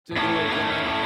Take a look at it.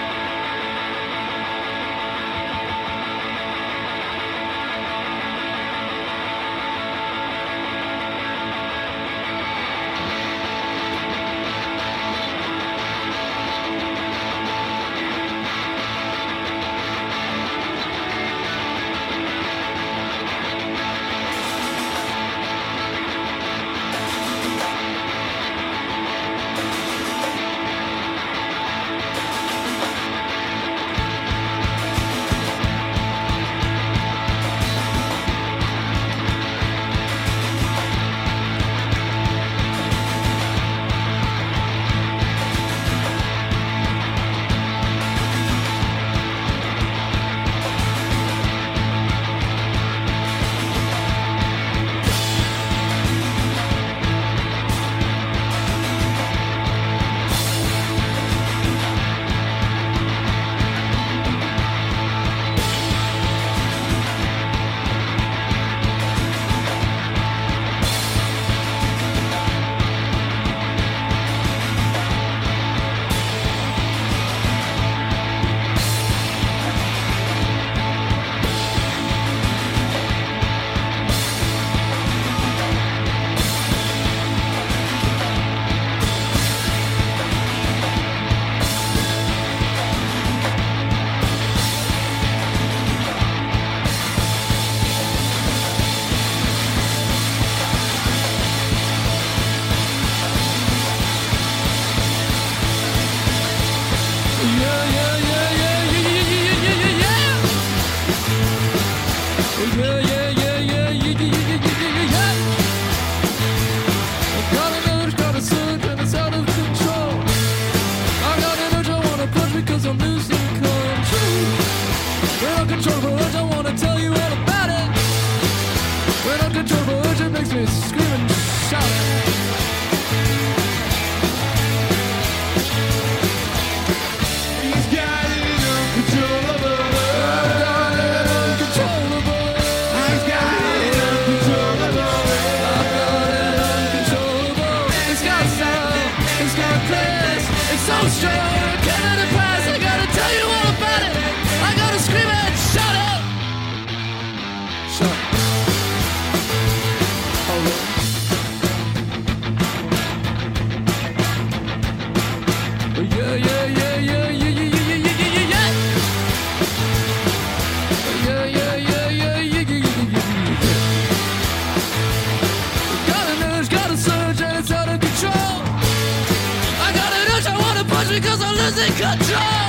Because I'm losing control.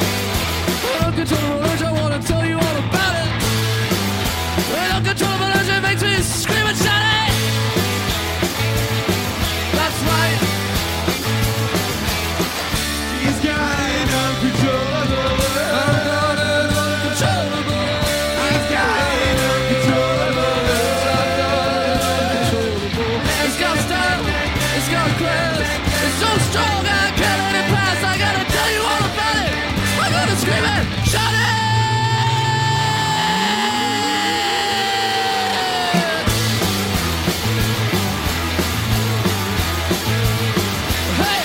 When I'm control urge, I wanna tell you all about it. When I'm control urge, it makes me scream and shout it. That's right. He's got it uncontrollable. I've got it uncontrollable. He's got it uncontrollable. I've got it uncontrollable. It's got style, it's got class. It's so strong, I can't let it pass. I gotta tell you all about it. I'm gonna scream it, shout it. Hey!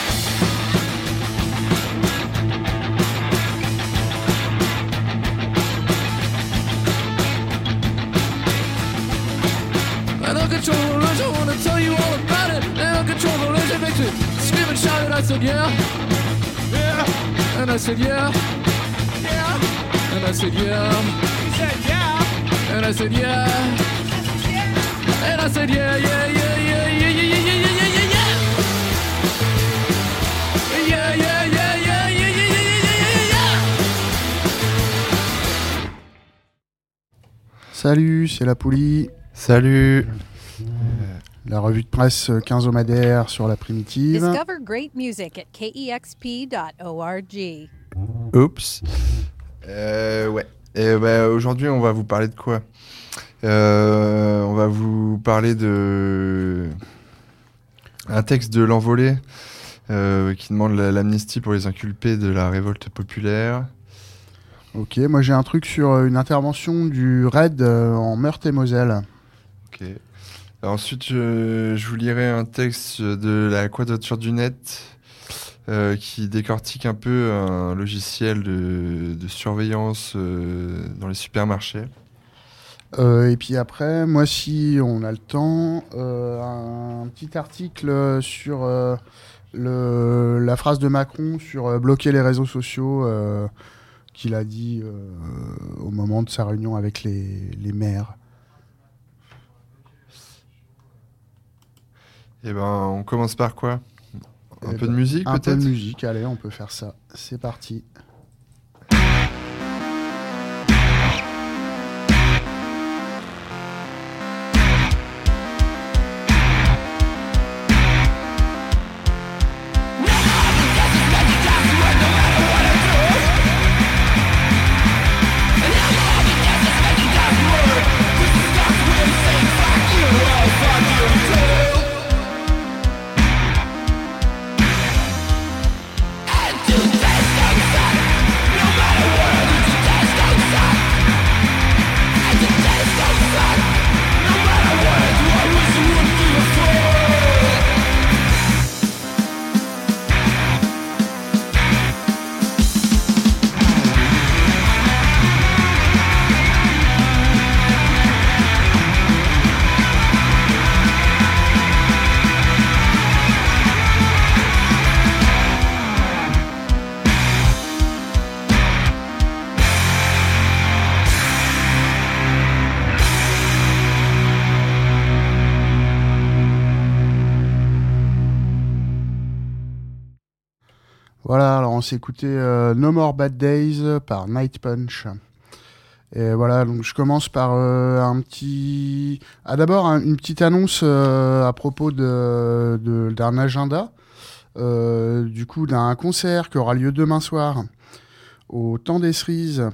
I don't control the urge, I wanna tell you all about it. I don't control the urge, it makes me scream and shout it. I said, yeah. Yeah. And I said, yeah. Yeah. And I said, yeah. He said yeah. And I said, yeah. And I said, yeah, yeah, yeah, yeah, yeah, yeah, yeah, yeah, yeah, yeah, yeah. Yeah, yeah, yeah, yeah, yeah, yeah, yeah, yeah, yeah, yeah. Salut, c'est la Poulie. Salut. La revue de presse quinzomadaire sur la primitive. Discover great music at kexp.org. Oups. Ouais. Et aujourd'hui, on va vous parler de quoi ? On va vous parler de un texte de l'Envolée qui demande l'amnistie pour les inculpés de la révolte populaire. Ok, moi j'ai un truc sur une intervention du RAID en Meurthe-et-Moselle. Ok. Alors ensuite, je vous lirai un texte de la Quadrature du Net qui décortique un peu un logiciel de surveillance dans les supermarchés. Et puis après, moi, si on a le temps, un petit article sur la phrase de Macron sur bloquer les réseaux sociaux qu'il a dit au moment de sa réunion avec les maires. Et ben, on commence par quoi ? Un Eh peu ben, de musique, un peut-être ? peu de musique, allez, on peut faire ça. C'est parti. Voilà, alors on s'est écouté No More Bad Days par Night Punch. Et voilà, donc je commence par d'abord une petite annonce à propos d'un agenda, du coup d'un concert qui aura lieu demain soir au Temps des Cerises,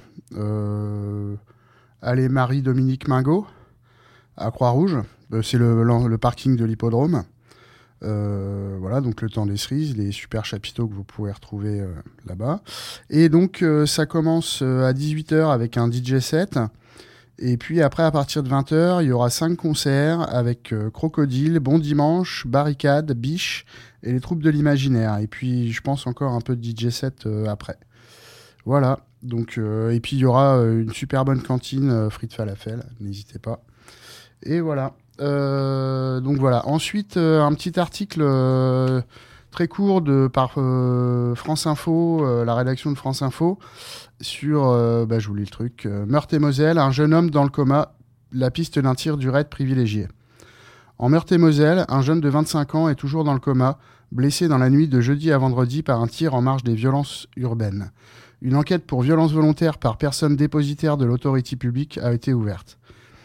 allée Marie-Dominique Mingot, à Croix-Rouge. C'est le parking de l'hippodrome. Voilà, donc le Temps des Cerises, les super chapiteaux que vous pouvez retrouver là-bas. Et donc ça commence à 18h avec un DJ set. Et puis après, à partir de 20h, il y aura 5 concerts avec Crocodile, Bon Dimanche, Barricade, Biche et les troupes de l'imaginaire. Et puis je pense encore un peu de DJ set après. Voilà, donc, et puis il y aura une super bonne cantine, frites falafel, n'hésitez pas. Et voilà. Donc voilà. Ensuite, un petit article très court par France Info, la rédaction de France Info, sur, je vous lis le truc, Meurthe-et-Moselle, un jeune homme dans le coma, la piste d'un tir du raid privilégié. En Meurthe-et-Moselle, un jeune de 25 ans est toujours dans le coma, blessé dans la nuit de jeudi à vendredi par un tir en marge des violences urbaines. Une enquête pour violence volontaire par personne dépositaire de l'autorité publique a été ouverte.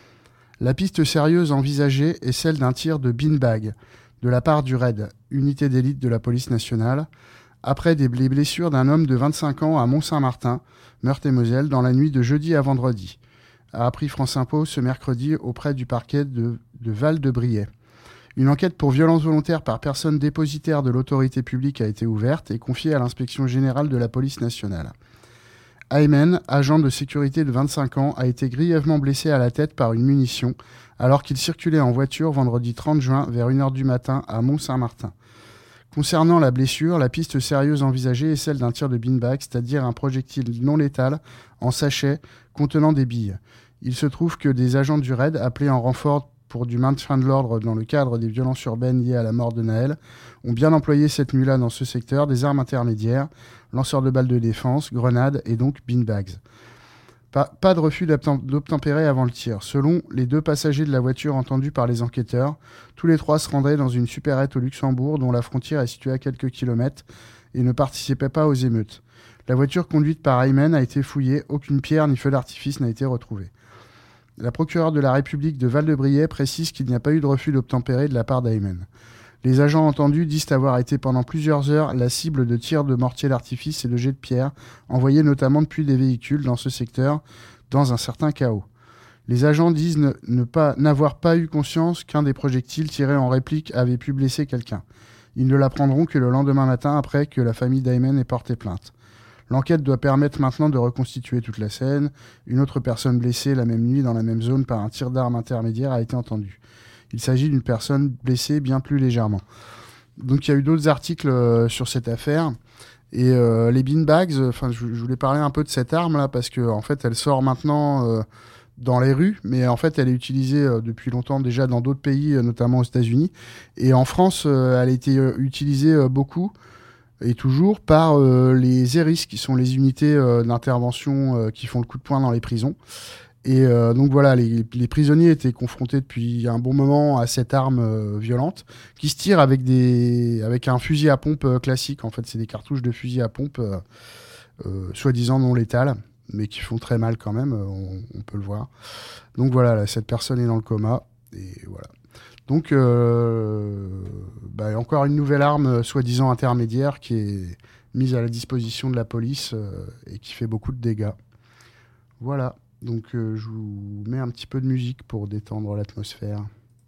La piste sérieuse envisagée est celle d'un tir de beanbag de la part du RAID, unité d'élite de la police nationale, après les blessures d'un homme de 25 ans à Mont-Saint-Martin, Meurthe-et-Moselle, dans la nuit de jeudi à vendredi, a appris France Info ce mercredi auprès du parquet de Val-de-Briey. Une enquête pour violence volontaire par personne dépositaire de l'autorité publique a été ouverte et confiée à l'inspection générale de la police nationale. Ayman, agent de sécurité de 25 ans, a été grièvement blessé à la tête par une munition alors qu'il circulait en voiture vendredi 30 juin vers 1h du matin à Mont-Saint-Martin. Concernant la blessure, la piste sérieuse envisagée est celle d'un tir de beanbag, c'est-à-dire un projectile non létal en sachet contenant des billes. Il se trouve que des agents du RAID appelés en renfort pour du maintien de l'ordre dans le cadre des violences urbaines liées à la mort de Naël ont bien employé cette nuit-là dans ce secteur des armes intermédiaires, lanceurs de balles de défense, grenades et donc beanbags. Pas de refus d'obtempérer avant le tir. Selon les 2 passagers de la voiture entendus par les enquêteurs, tous les 3 se rendraient dans une supérette au Luxembourg dont la frontière est située à quelques kilomètres et ne participaient pas aux émeutes. La voiture conduite par Ayman a été fouillée, aucune pierre ni feu d'artifice n'a été retrouvée. La procureure de la République de Val-de-Briey précise qu'il n'y a pas eu de refus d'obtempérer de la part d'Ayman. Les agents entendus disent avoir été pendant plusieurs heures la cible de tirs de mortier d'artifice et de jets de pierre, envoyés notamment depuis des véhicules dans ce secteur, dans un certain chaos. Les agents disent n'avoir pas eu conscience qu'un des projectiles tirés en réplique avait pu blesser quelqu'un. Ils ne l'apprendront que le lendemain matin après que la famille d'Ayman ait porté plainte. L'enquête doit permettre maintenant de reconstituer toute la scène. Une autre personne blessée la même nuit dans la même zone par un tir d'arme intermédiaire a été entendue. Il s'agit d'une personne blessée bien plus légèrement. Donc il y a eu d'autres articles sur cette affaire. Et les beanbags, je voulais parler un peu de cette arme-là, parce que en fait, elle sort maintenant dans les rues, mais en fait, elle est utilisée depuis longtemps déjà dans d'autres pays, notamment aux États-Unis. Et en France, elle a été utilisée beaucoup et toujours par les ERIS, qui sont les unités d'intervention qui font le coup de poing dans les prisons. Et donc voilà, les prisonniers étaient confrontés depuis un bon moment à cette arme violente qui se tire avec un fusil à pompe classique. En fait, c'est des cartouches de fusil à pompe soi-disant non létales, mais qui font très mal quand même, on peut le voir. Donc voilà, là, cette personne est dans le coma. Et voilà. Donc, encore une nouvelle arme soi-disant intermédiaire qui est mise à la disposition de la police et qui fait beaucoup de dégâts. Voilà. Donc je vous mets un petit peu de musique pour détendre l'atmosphère.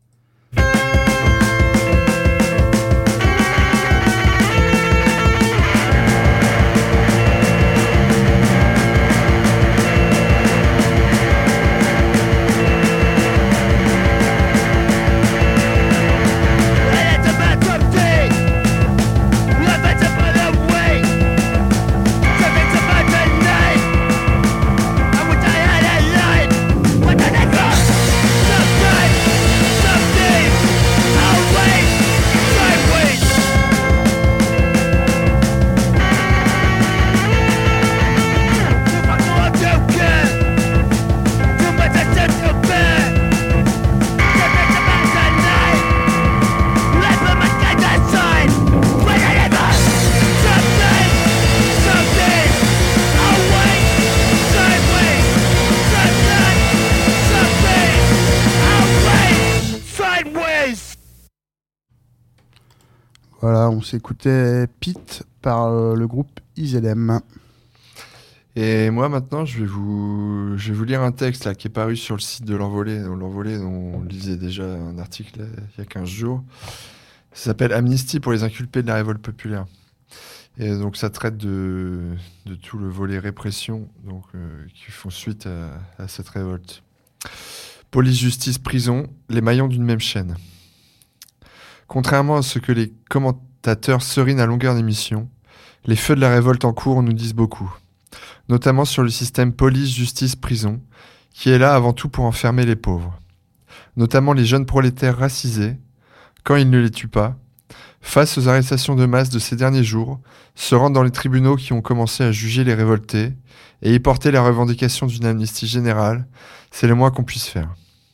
Voilà, on s'écoutait Pete par le groupe IZM. Et moi maintenant, je vais vous lire un texte là, qui est paru sur le site de l'Envolée. L'Envolée, on lisait déjà un article il y a 15 jours. Ça s'appelle Amnistie pour les inculpés de la révolte populaire. Et donc ça traite de tout le volet répression qui font suite à cette révolte. Police, justice, prison, les maillons d'une même chaîne. Contrairement à ce que les commentateurs serinent à longueur d'émission, les feux de la révolte en cours nous disent beaucoup, notamment sur le système police, justice, prison, qui est là avant tout pour enfermer les pauvres, notamment les jeunes prolétaires racisés, quand ils ne les tuent pas, face aux arrestations de masse de ces derniers jours, se rendent dans les tribunaux qui ont commencé à juger les révoltés et y porter la revendication d'une amnistie générale, c'est le moins qu'on puisse faire.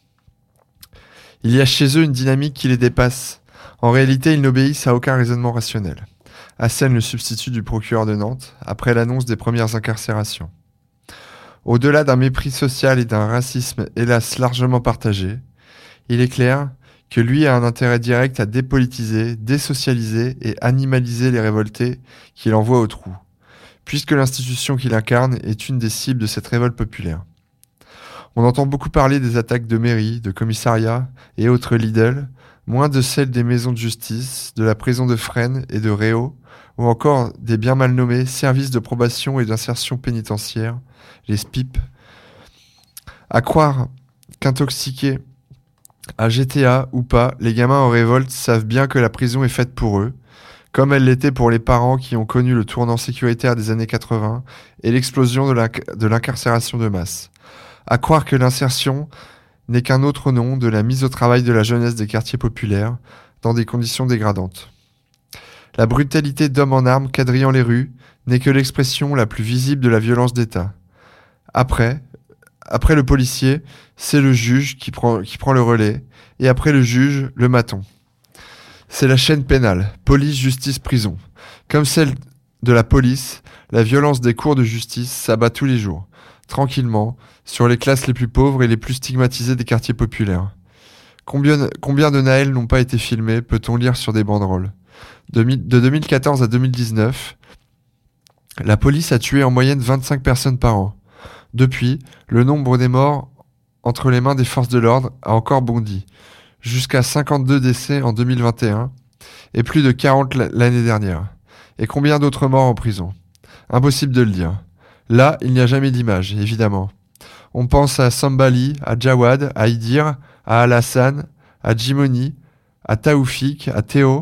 Il y a chez eux une dynamique qui les dépasse. En réalité, ils n'obéissent à aucun raisonnement rationnel, assène le substitut du procureur de Nantes, après l'annonce des premières incarcérations. Au-delà d'un mépris social et d'un racisme hélas largement partagé, il est clair que lui a un intérêt direct à dépolitiser, désocialiser et animaliser les révoltés qu'il envoie au trou, puisque l'institution qu'il incarne est une des cibles de cette révolte populaire. On entend beaucoup parler des attaques de mairies, de commissariats et autres Lidl, moins de celles des maisons de justice, de la prison de Fresnes et de Réau, ou encore des bien mal nommés services de probation et d'insertion pénitentiaire, les SPIP. À croire qu'intoxiqués à GTA ou pas, les gamins en révolte savent bien que la prison est faite pour eux, comme elle l'était pour les parents qui ont connu le tournant sécuritaire des années 80 et l'explosion de l'incarcération de masse. À croire que l'insertion n'est qu'un autre nom de la mise au travail de la jeunesse des quartiers populaires dans des conditions dégradantes. La brutalité d'hommes en armes quadrillant les rues n'est que l'expression la plus visible de la violence d'État. Après le policier, c'est le juge qui prend le relais, et après le juge, le maton. C'est la chaîne pénale, police, justice, prison. Comme celle de la police, la violence des cours de justice s'abat tous les jours, tranquillement, sur les classes les plus pauvres et les plus stigmatisées des quartiers populaires. Combien de Naël n'ont pas été filmés, peut-on lire sur des banderoles. De 2014 à 2019, la police a tué en moyenne 25 personnes par an. Depuis, le nombre des morts entre les mains des forces de l'ordre a encore bondi, jusqu'à 52 décès en 2021 et plus de 40 l'année dernière. Et combien d'autres morts en prison ? Impossible de le dire. Là, il n'y a jamais d'image, évidemment. On pense à Sambali, à Jawad, à Idir, à Alassane, à Jimoni, à Taoufik, à Théo,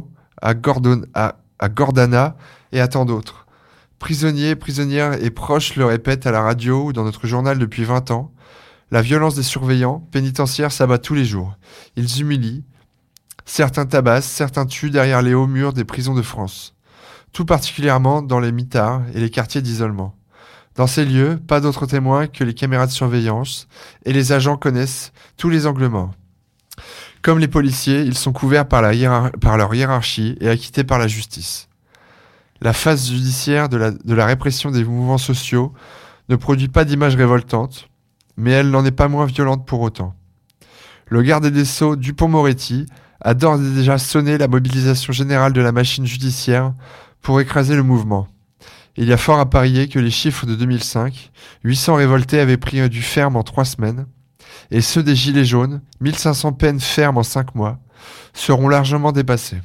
à Gordana et à tant d'autres. Prisonniers, prisonnières et proches le répètent à la radio ou dans notre journal depuis 20 ans. La violence des surveillants pénitentiaires s'abat tous les jours. Ils humilient. Certains tabassent, certains tuent derrière les hauts murs des prisons de France. Tout particulièrement dans les mitards et les quartiers d'isolement. Dans ces lieux, pas d'autres témoins que les caméras de surveillance, et les agents connaissent tous les angles morts. Comme les policiers, ils sont couverts par leur hiérarchie et acquittés par la justice. La phase judiciaire de la répression des mouvements sociaux ne produit pas d'images révoltantes, mais elle n'en est pas moins violente pour autant. Le garde des Sceaux Dupond-Moretti a d'ores et déjà sonné la mobilisation générale de la machine judiciaire pour écraser le mouvement. Il y a fort à parier que les chiffres de 2005, 800 révoltés avaient pris du ferme en 3 semaines, et ceux des Gilets jaunes, 1500 peines fermes en 5 mois, seront largement dépassés.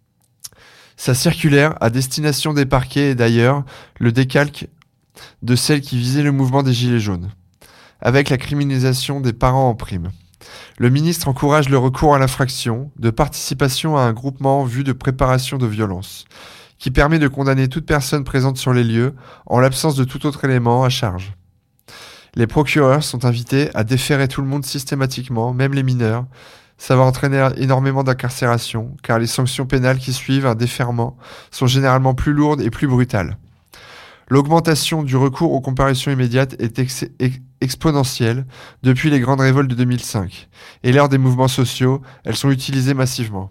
Sa circulaire, à destination des parquets, est d'ailleurs le décalque de celle qui visait le mouvement des Gilets jaunes, avec la criminalisation des parents en prime. Le ministre encourage le recours à l'infraction de participation à un groupement en vue de préparation de violence, qui permet de condamner toute personne présente sur les lieux en l'absence de tout autre élément à charge. Les procureurs sont invités à déférer tout le monde systématiquement, même les mineurs. Ça va entraîner énormément d'incarcération, car les sanctions pénales qui suivent un déferment sont généralement plus lourdes et plus brutales. L'augmentation du recours aux comparutions immédiates est exponentielle depuis les grandes révoltes de 2005, et lors des mouvements sociaux, elles sont utilisées massivement.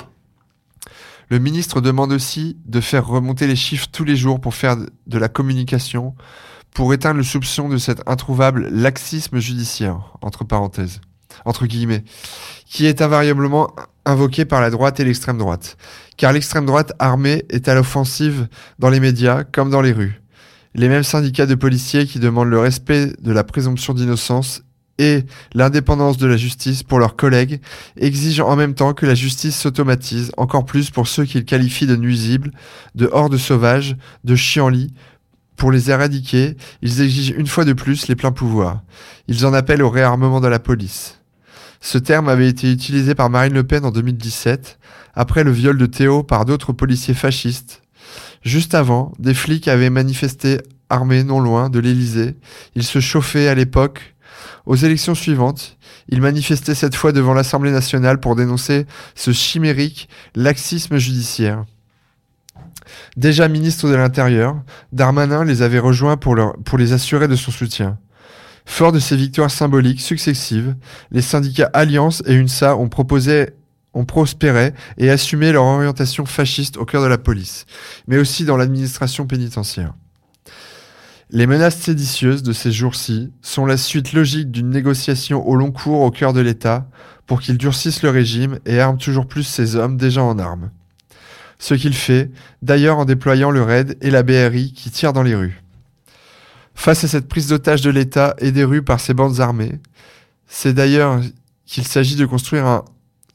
Le ministre demande aussi de faire remonter les chiffres tous les jours pour faire de la communication, pour éteindre le soupçon de cet introuvable laxisme judiciaire, entre guillemets, qui est invariablement invoqué par la droite et l'extrême droite. Car l'extrême droite armée est à l'offensive dans les médias comme dans les rues. Les mêmes syndicats de policiers qui demandent le respect de la présomption d'innocence et l'indépendance de la justice pour leurs collègues exigent en même temps que la justice s'automatise, encore plus pour ceux qu'ils qualifient de nuisibles, de hordes sauvages, de chiens-lits. Pour les éradiquer, ils exigent une fois de plus les pleins pouvoirs. Ils en appellent au réarmement de la police. Ce terme avait été utilisé par Marine Le Pen en 2017, après le viol de Théo par d'autres policiers fascistes. Juste avant, des flics avaient manifesté armés non loin de l'Élysée. Ils se chauffaient à l'époque. Aux élections suivantes, ils manifestaient cette fois devant l'Assemblée nationale pour dénoncer ce chimérique laxisme judiciaire. Déjà ministre de l'Intérieur, Darmanin les avait rejoints pour les assurer de son soutien. Fort de ces victoires symboliques successives, les syndicats Alliance et UNSA ont prospéré et assumé leur orientation fasciste au cœur de la police, mais aussi dans l'administration pénitentiaire. Les menaces séditieuses de ces jours-ci sont la suite logique d'une négociation au long cours au cœur de l'État pour qu'il durcisse le régime et arme toujours plus ses hommes déjà en armes. Ce qu'il fait, d'ailleurs en déployant le RAID et la BRI qui tirent dans les rues. Face à cette prise d'otage de l'État et des rues par ces bandes armées, c'est ailleurs qu'il s'agit de construire un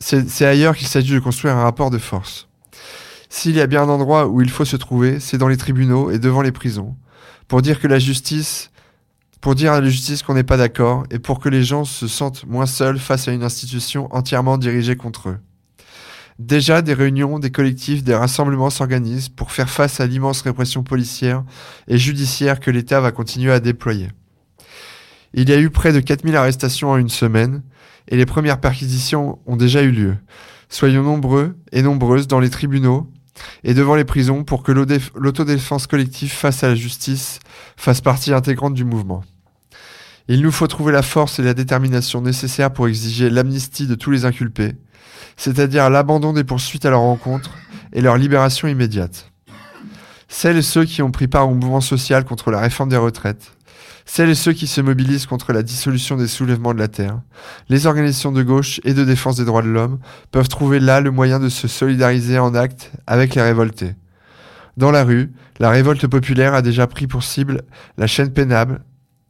rapport de force. S'il y a bien un endroit où il faut se trouver, c'est dans les tribunaux et devant les prisons, pour dire à la justice qu'on n'est pas d'accord et pour que les gens se sentent moins seuls face à une institution entièrement dirigée contre eux. Déjà, des réunions, des collectifs, des rassemblements s'organisent pour faire face à l'immense répression policière et judiciaire que l'État va continuer à déployer. Il y a eu près de 4000 arrestations en une semaine et les premières perquisitions ont déjà eu lieu. Soyons nombreux et nombreuses dans les tribunaux et devant les prisons pour que l'autodéfense collective face à la justice fasse partie intégrante du mouvement. Il nous faut trouver la force et la détermination nécessaires pour exiger l'amnistie de tous les inculpés, c'est-à-dire l'abandon des poursuites à leur encontre et leur libération immédiate. Celles et ceux qui ont pris part au mouvement social contre la réforme des retraites, celles et ceux qui se mobilisent contre la dissolution des soulèvements de la terre, les organisations de gauche et de défense des droits de l'homme peuvent trouver là le moyen de se solidariser en acte avec les révoltés. Dans la rue, la révolte populaire a déjà pris pour cible la chaîne pénale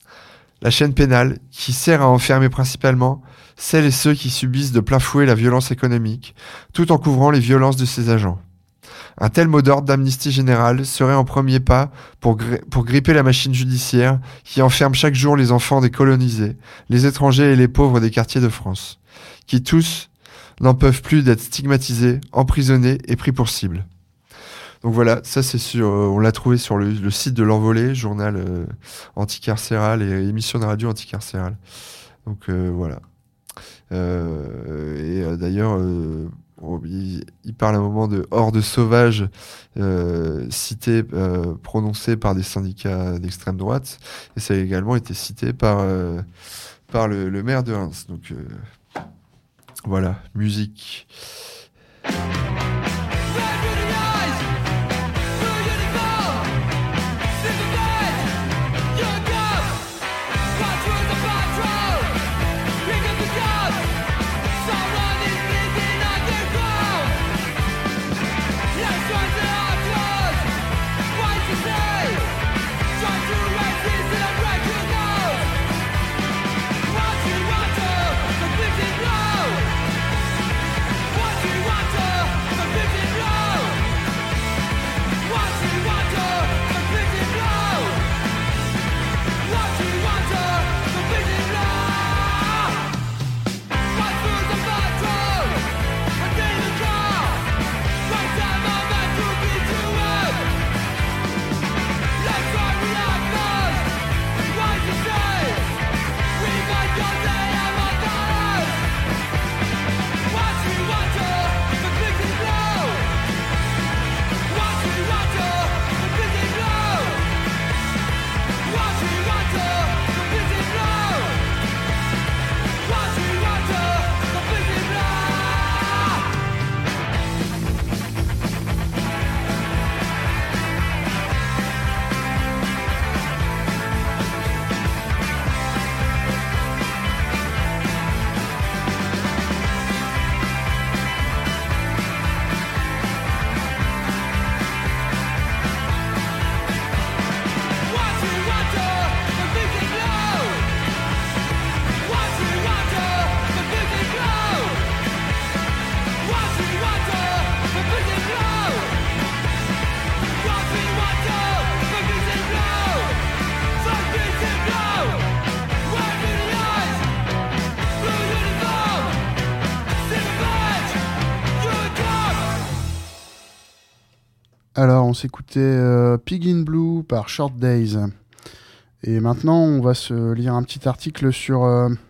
qui sert à enfermer principalement celles et ceux qui subissent de plein fouet la violence économique, tout en couvrant les violences de ses agents. Un tel mot d'ordre d'amnistie générale serait un premier pas pour gripper la machine judiciaire qui enferme chaque jour les enfants des colonisés, les étrangers et les pauvres des quartiers de France, qui tous, n'en peuvent plus d'être stigmatisés, emprisonnés et pris pour cible. Donc voilà, ça c'est sur, on l'a trouvé sur le site de l'Envolée, journal anticarcéral et émission de radio anticarcérale. Donc voilà. D'ailleurs, il parle à un moment de horde sauvage cité, prononcé par des syndicats d'extrême droite, et ça a également été cité par le maire de Reims. Donc voilà, musique. Alors, on s'écoutait Pig in Blue par Short Days. Et maintenant, on va se lire un petit article sur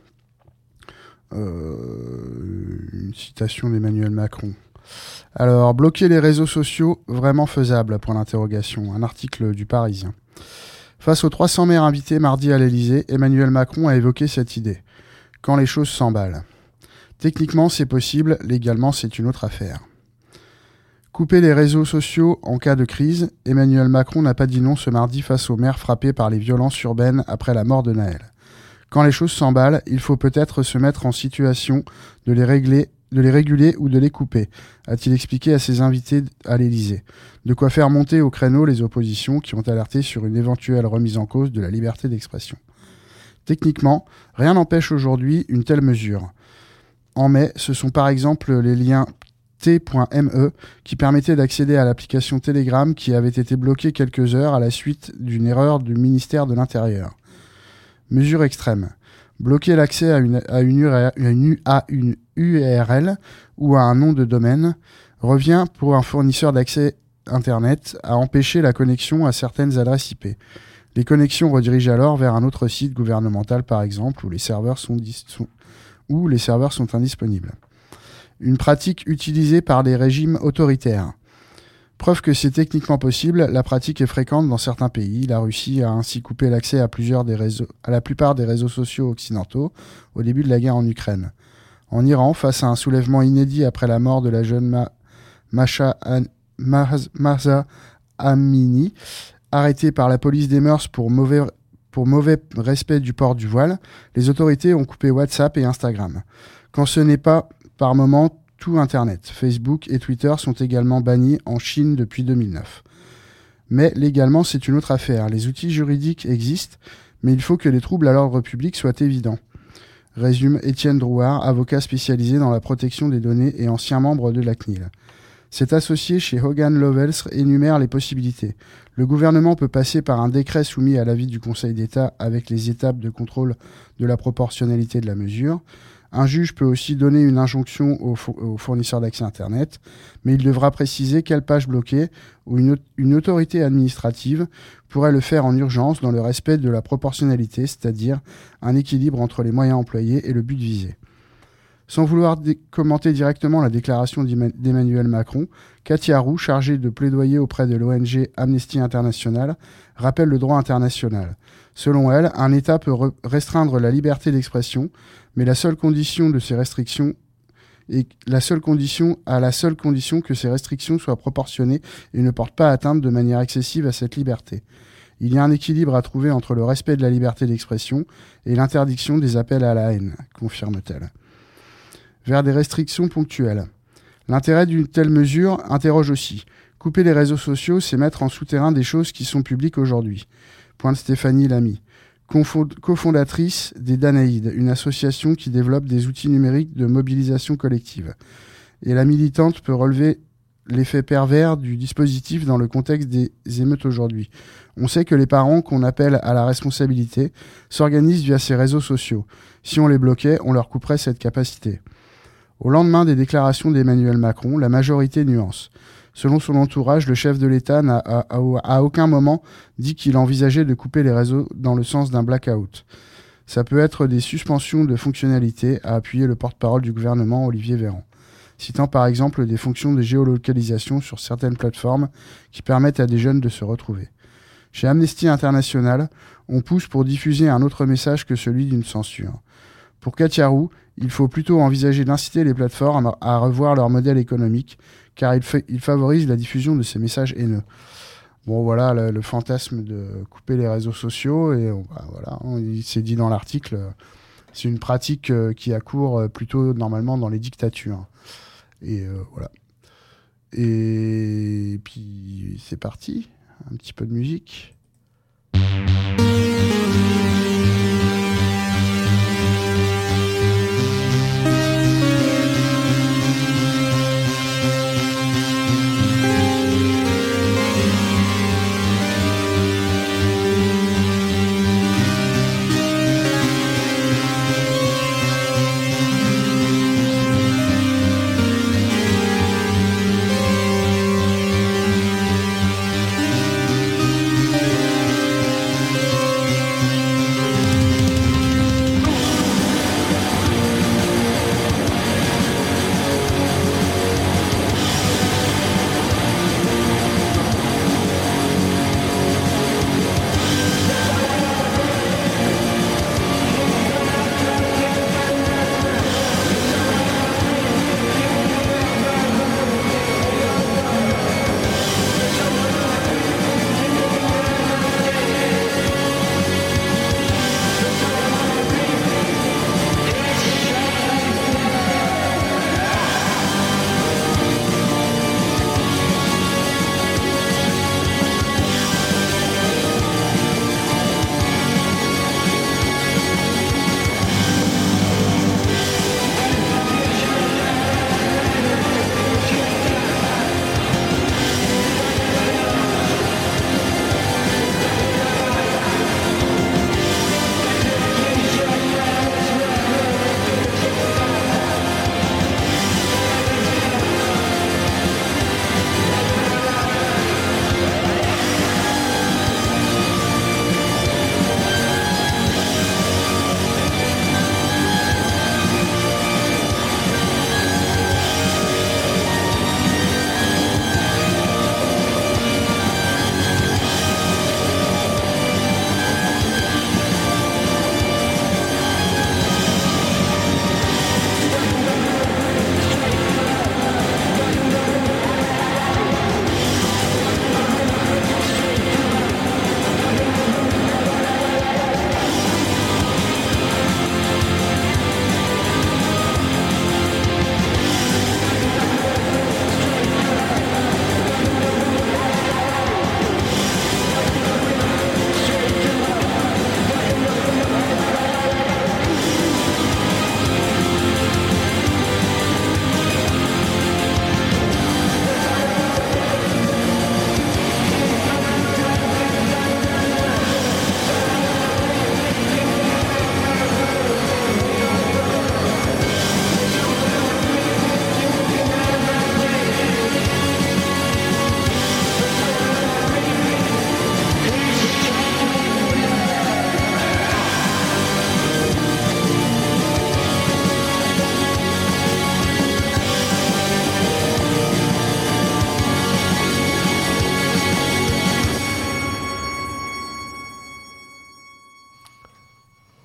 une citation d'Emmanuel Macron. Alors, bloquer les réseaux sociaux, vraiment faisable, point d'interrogation. Un article du Parisien. Face aux 300 maires invités mardi à l'Elysée, Emmanuel Macron a évoqué cette idée. Quand les choses s'emballent. Techniquement, c'est possible, légalement, c'est une autre affaire. Couper les réseaux sociaux en cas de crise, Emmanuel Macron n'a pas dit non ce mardi face aux maires frappés par les violences urbaines après la mort de Naël. Quand les choses s'emballent, il faut peut-être se mettre en situation de les réguler ou de les couper, a-t-il expliqué à ses invités à l'Élysée. De quoi faire monter au créneau les oppositions qui ont alerté sur une éventuelle remise en cause de la liberté d'expression. Techniquement, rien n'empêche aujourd'hui une telle mesure. En mai, ce sont par exemple les liens t.me qui permettait d'accéder à l'application Telegram qui avait été bloquée quelques heures à la suite d'une erreur du ministère de l'Intérieur. Mesure extrême. Bloquer l'accès à une URL ou à un nom de domaine revient pour un fournisseur d'accès Internet à empêcher la connexion à certaines adresses IP. Les connexions redirigent alors vers un autre site gouvernemental par exemple où les serveurs sont indisponibles. Une pratique utilisée par des régimes autoritaires. Preuve que c'est techniquement possible, la pratique est fréquente dans certains pays. La Russie a ainsi coupé l'accès à la plupart des réseaux sociaux occidentaux au début de la guerre en Ukraine. En Iran, face à un soulèvement inédit après la mort de la jeune Mahsa Amini, arrêtée par la police des mœurs pour mauvais respect du port du voile, les autorités ont coupé WhatsApp et Instagram. Quand ce n'est pas par moment tout Internet. Facebook et Twitter sont également bannis en Chine depuis 2009. Mais légalement, c'est une autre affaire. Les outils juridiques existent, mais il faut que les troubles à l'ordre public soient évidents. Résume Étienne Drouard, avocat spécialisé dans la protection des données et ancien membre de la CNIL. Cet associé chez Hogan Lovells énumère les possibilités. Le gouvernement peut passer par un décret soumis à l'avis du Conseil d'État avec les étapes de contrôle de la proportionnalité de la mesure. Un juge peut aussi donner une injonction au fournisseur d'accès Internet, mais il devra préciser quelle page bloquer ou une autorité administrative pourrait le faire en urgence dans le respect de la proportionnalité, c'est-à-dire un équilibre entre les moyens employés et le but visé. Sans vouloir commenter directement la déclaration d'Emmanuel Macron, Katia Roux, chargée de plaidoyer auprès de l'ONG Amnesty International, rappelle le droit international. Selon elle, un État peut restreindre la liberté d'expression, mais à la seule condition que ces restrictions soient proportionnées et ne portent pas atteinte de manière excessive à cette liberté. Il y a un équilibre à trouver entre le respect de la liberté d'expression et l'interdiction des appels à la haine, confirme-t-elle. Vers des restrictions ponctuelles. L'intérêt d'une telle mesure interroge aussi. Couper les réseaux sociaux, c'est mettre en souterrain des choses qui sont publiques aujourd'hui. Pointe Stéphanie Lamy, cofondatrice des Danaïdes, une association qui développe des outils numériques de mobilisation collective. Et la militante peut relever l'effet pervers du dispositif dans le contexte des émeutes aujourd'hui. On sait que les parents qu'on appelle à la responsabilité s'organisent via ces réseaux sociaux. Si on les bloquait, on leur couperait cette capacité. Au lendemain des déclarations d'Emmanuel Macron, la majorité nuance. Selon son entourage, le chef de l'État n'a à aucun moment dit qu'il envisageait de couper les réseaux dans le sens d'un blackout. Ça peut être des suspensions de fonctionnalités, a appuyé le porte-parole du gouvernement Olivier Véran, citant par exemple des fonctions de géolocalisation sur certaines plateformes qui permettent à des jeunes de se retrouver. Chez Amnesty International, on pousse pour diffuser un autre message que celui d'une censure. Pour Katia Roux, il faut plutôt envisager d'inciter les plateformes à revoir leur modèle économique, car il favorise la diffusion de ces messages haineux. Bon, voilà le fantasme de couper les réseaux sociaux, et voilà, il s'est dit dans l'article, c'est une pratique qui a cours plutôt normalement dans les dictatures. Et voilà. Et puis c'est parti, un petit peu de musique.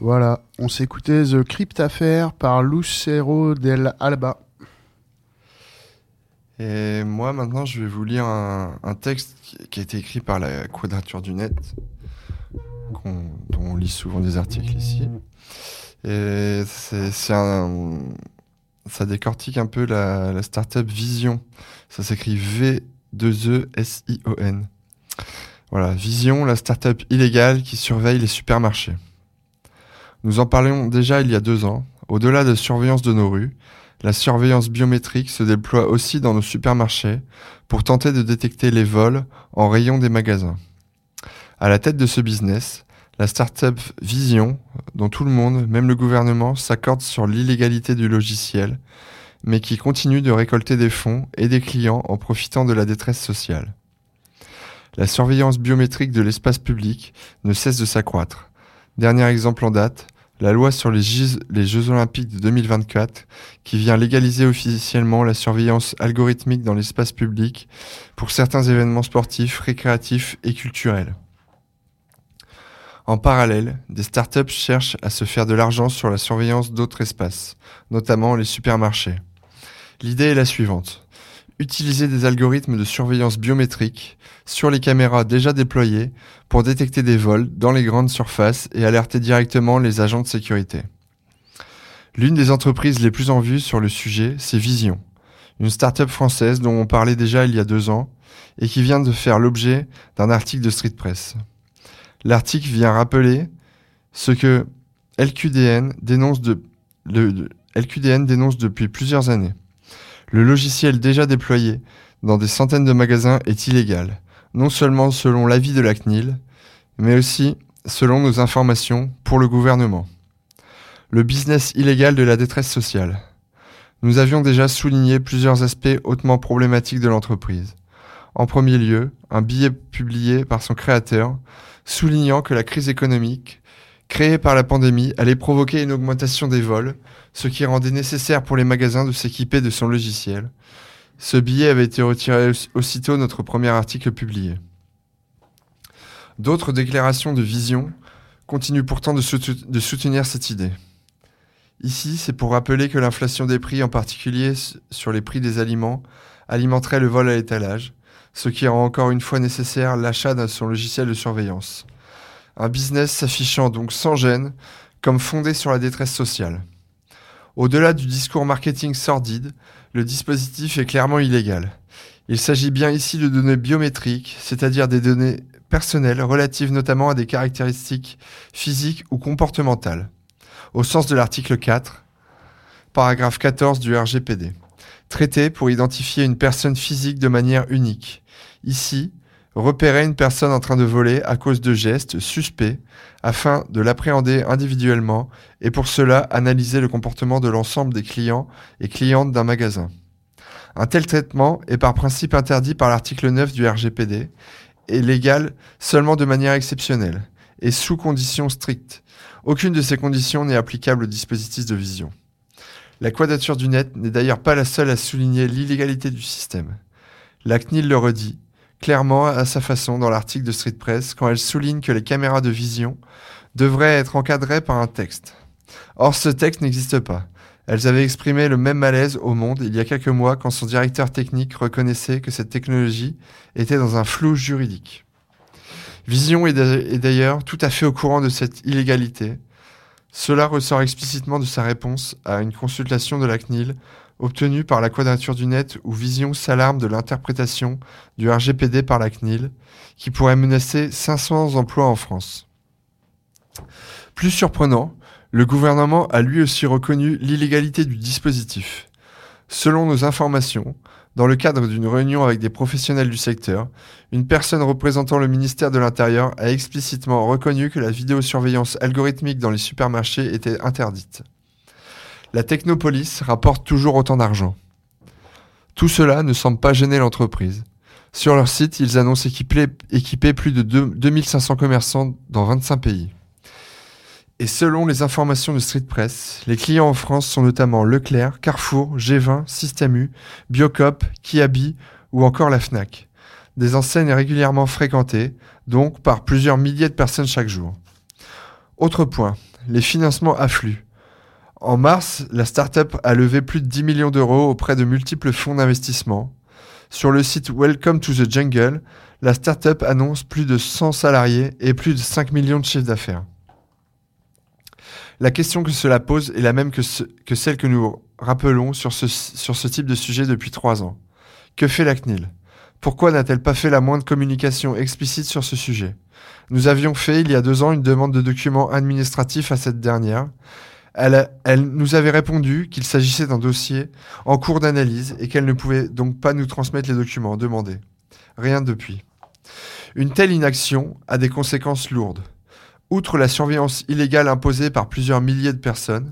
Voilà, on s'écoutait The Crypt Affair par Lucero del Alba. Et moi, maintenant, je vais vous lire un texte qui a été écrit par la Quadrature du Net, dont on lit souvent des articles ici. Et ça décortique un peu la startup Vision. Ça s'écrit V2ESION. Voilà, Vision, la startup illégale qui surveille les supermarchés. Nous en parlions déjà il y a 2 ans. Au-delà de la surveillance de nos rues, la surveillance biométrique se déploie aussi dans nos supermarchés pour tenter de détecter les vols en rayon des magasins. À la tête de ce business, la start-up Vision, dont tout le monde, même le gouvernement, s'accorde sur l'illégalité du logiciel, mais qui continue de récolter des fonds et des clients en profitant de la détresse sociale. La surveillance biométrique de l'espace public ne cesse de s'accroître. Dernier exemple en date, la loi sur les Jeux Olympiques de 2024 qui vient légaliser officiellement la surveillance algorithmique dans l'espace public pour certains événements sportifs, récréatifs et culturels. En parallèle, des startups cherchent à se faire de l'argent sur la surveillance d'autres espaces, notamment les supermarchés. L'idée est la suivante. Utiliser des algorithmes de surveillance biométrique sur les caméras déjà déployées pour détecter des vols dans les grandes surfaces et alerter directement les agents de sécurité. L'une des entreprises les plus en vue sur le sujet, c'est Vision, une start-up française dont on parlait déjà il y a 2 ans et qui vient de faire l'objet d'un article de Street Press. L'article vient rappeler ce que LQDN dénonce depuis plusieurs années. Le logiciel déjà déployé dans des centaines de magasins est illégal, non seulement selon l'avis de la CNIL, mais aussi selon nos informations pour le gouvernement. Le business illégal de la détresse sociale. Nous avions déjà souligné plusieurs aspects hautement problématiques de l'entreprise. En premier lieu, un billet publié par son créateur soulignant que la crise économique créée par la pandémie allait provoquer une augmentation des vols, ce qui rendait nécessaire pour les magasins de s'équiper de son logiciel. Ce billet avait été retiré aussitôt notre premier article publié. D'autres déclarations de Vision continuent pourtant de soutenir cette idée. Ici, c'est pour rappeler que l'inflation des prix, en particulier sur les prix des aliments, alimenterait le vol à l'étalage, ce qui rend encore une fois nécessaire l'achat de son logiciel de surveillance. Un business s'affichant donc sans gêne comme fondé sur la détresse sociale. Au-delà du discours marketing sordide, le dispositif est clairement illégal. Il s'agit bien ici de données biométriques, c'est-à-dire des données personnelles relatives notamment à des caractéristiques physiques ou comportementales, au sens de l'article 4, paragraphe 14 du RGPD, traité pour identifier une personne physique de manière unique. Ici, repérer une personne en train de voler à cause de gestes suspects afin de l'appréhender individuellement et pour cela analyser le comportement de l'ensemble des clients et clientes d'un magasin. Un tel traitement est par principe interdit par l'article 9 du RGPD et légal seulement de manière exceptionnelle et sous conditions strictes. Aucune de ces conditions n'est applicable au dispositif de Vision. La Quadrature du Net n'est d'ailleurs pas la seule à souligner l'illégalité du système. La CNIL le redit clairement à sa façon dans l'article de Street Press quand elle souligne que les caméras de Vision devraient être encadrées par un texte. Or, ce texte n'existe pas. Elles avaient exprimé le même malaise au Monde il y a quelques mois quand son directeur technique reconnaissait que cette technologie était dans un flou juridique. Vision est d'ailleurs tout à fait au courant de cette illégalité. Cela ressort explicitement de sa réponse à une consultation de la CNIL obtenue par la Quadrature du Net où Vision s'alarme de l'interprétation du RGPD par la CNIL qui pourrait menacer 500 emplois en France. Plus surprenant, le gouvernement a lui aussi reconnu l'illégalité du dispositif. Selon nos informations, dans le cadre d'une réunion avec des professionnels du secteur, une personne représentant le ministère de l'Intérieur a explicitement reconnu que la vidéosurveillance algorithmique dans les supermarchés était interdite. La Technopolis rapporte toujours autant d'argent. Tout cela ne semble pas gêner l'entreprise. Sur leur site, ils annoncent équiper plus de 2500 commerçants dans 25 pays. Et selon les informations de Street Press, les clients en France sont notamment Leclerc, Carrefour, G20, Système U, Biocop, Kiabi ou encore la Fnac. Des enseignes régulièrement fréquentées, donc par plusieurs milliers de personnes chaque jour. Autre point, les financements affluent. En mars, la start-up a levé plus de 10 millions d'euros auprès de multiples fonds d'investissement. Sur le site Welcome to the Jungle, la start-up annonce plus de 100 salariés et plus de 5 millions de chiffres d'affaires. La question que cela pose est la même que celle que nous rappelons sur ce type de sujet depuis 3 ans. Que fait la CNIL ? Pourquoi n'a-t-elle pas fait la moindre communication explicite sur ce sujet ? Nous avions fait, il y a 2 ans, une demande de documents administratifs à cette dernière. Elle nous avait répondu qu'il s'agissait d'un dossier en cours d'analyse et qu'elle ne pouvait donc pas nous transmettre les documents demandés. Rien depuis. Une telle inaction a des conséquences lourdes. Outre la surveillance illégale imposée par plusieurs milliers de personnes,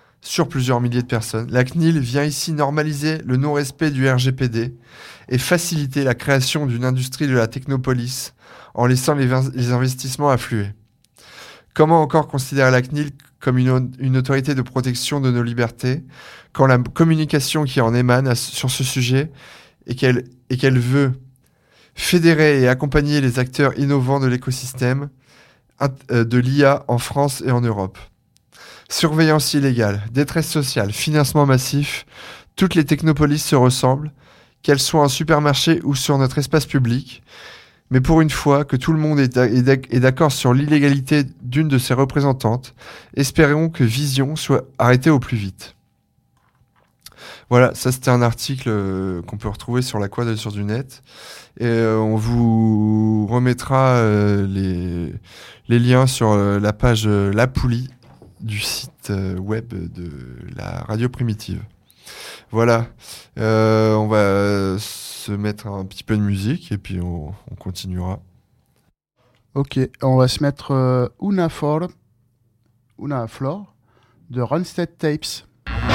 la CNIL vient ici normaliser le non-respect du RGPD et faciliter la création d'une industrie de la technopolis en laissant les investissements affluer. Comment encore considérer la CNIL comme une autorité de protection de nos libertés quand la communication qui en émane sur ce sujet et qu'elle veut fédérer et accompagner les acteurs innovants de l'écosystème de l'IA en France et en Europe. Surveillance illégale, détresse sociale, financement massif, toutes les technopolises se ressemblent, qu'elles soient en supermarché ou sur notre espace public. Mais pour une fois que tout le monde est d'accord sur l'illégalité d'une de ses représentantes, espérons que Vision soit arrêtée au plus vite. Voilà, ça c'était un article qu'on peut retrouver sur la Quad sur du net. Et on vous remettra les liens sur la page La Poulie du site web de la radio primitive. Voilà, on va se mettre un petit peu de musique et puis on continuera. Ok, on va se mettre Una Flor de Ronstedt Tapes.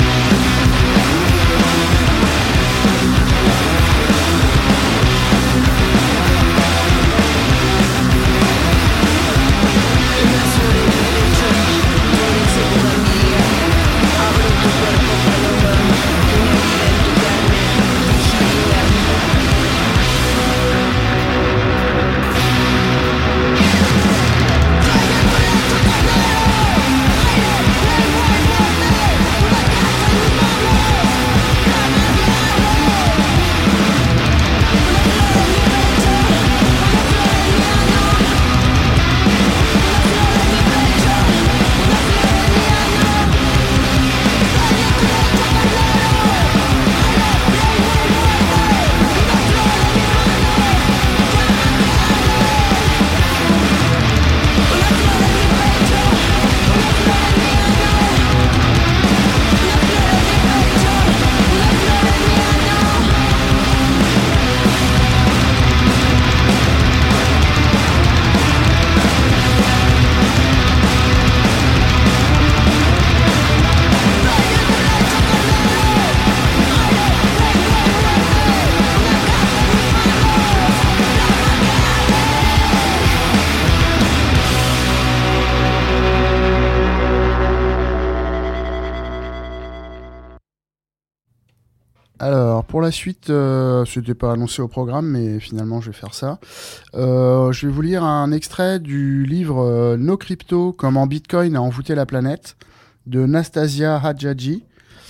Alors, pour la suite, c'était pas annoncé au programme, mais finalement, je vais faire ça. Je vais vous lire un extrait du livre No Crypto, comment Bitcoin a envoûté la planète, de Nastasia Hadjaji.